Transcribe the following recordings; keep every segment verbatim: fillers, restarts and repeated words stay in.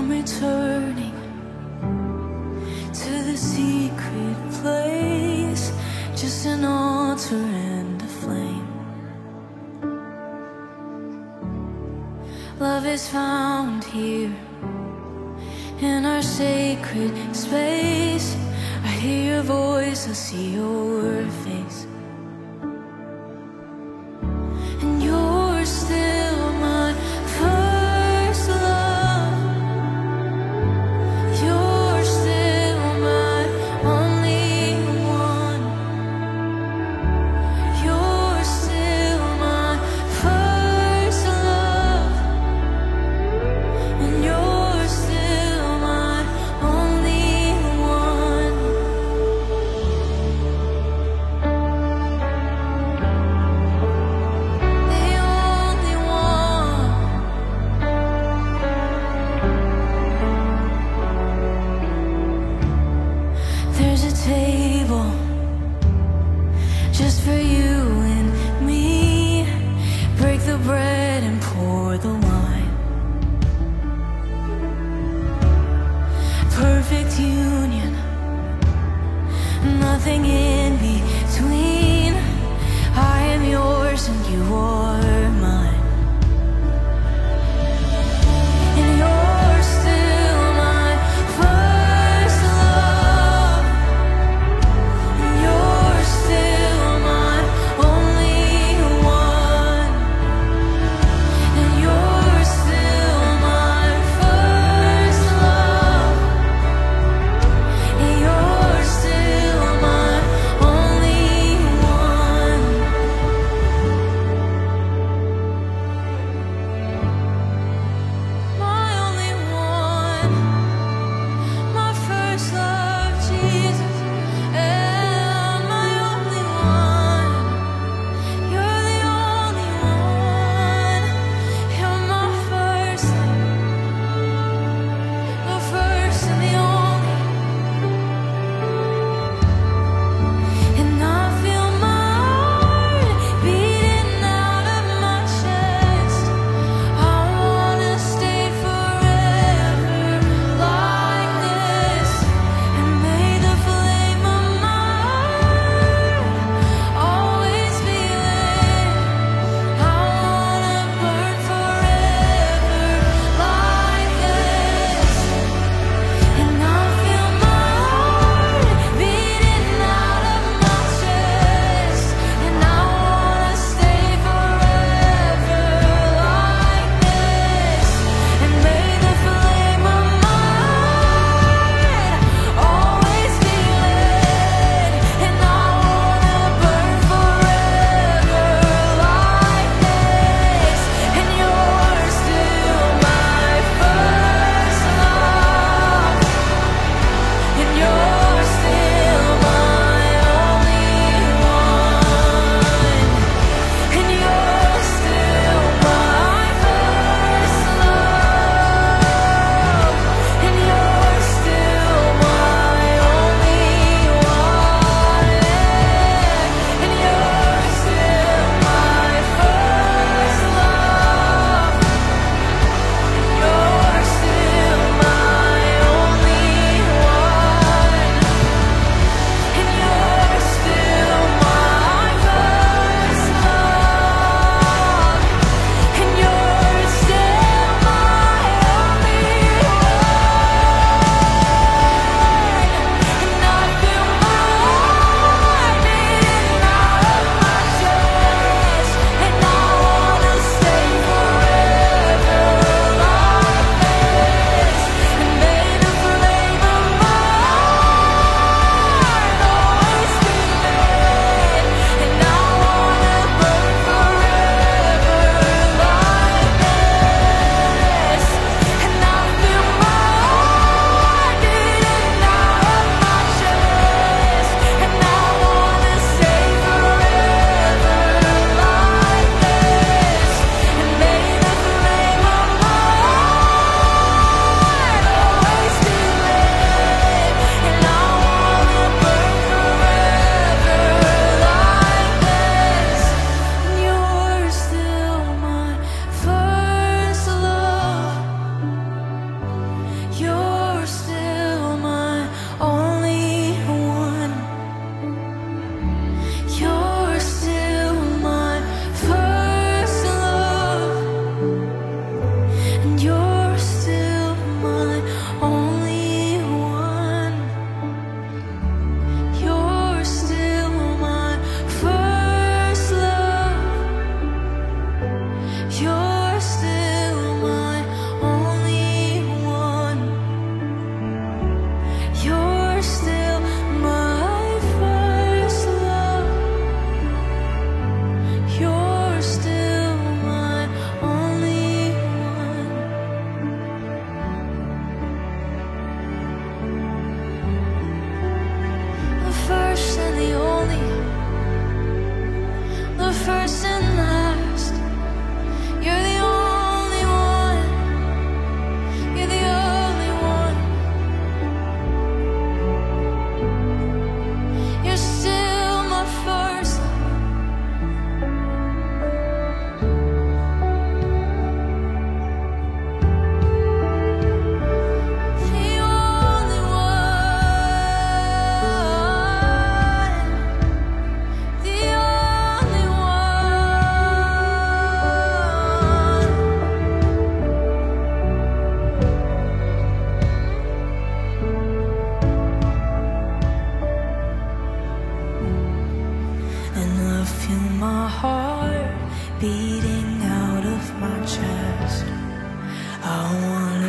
returning to the secret place, just an altar and a flame. Love is found here in our sacred space. I hear your voice, I see your face, and you're still my first love. You're still my only one. You're still my first love, and you're still my only one. The only one. There's a table just for you and me. Break the bread and pour the wine. Perfect union, nothing in between. I am yours and you are mine, and you're still my first love, and you're still my only one, and you're still my first love,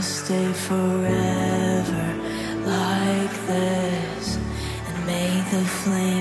stay forever like this, and may the flame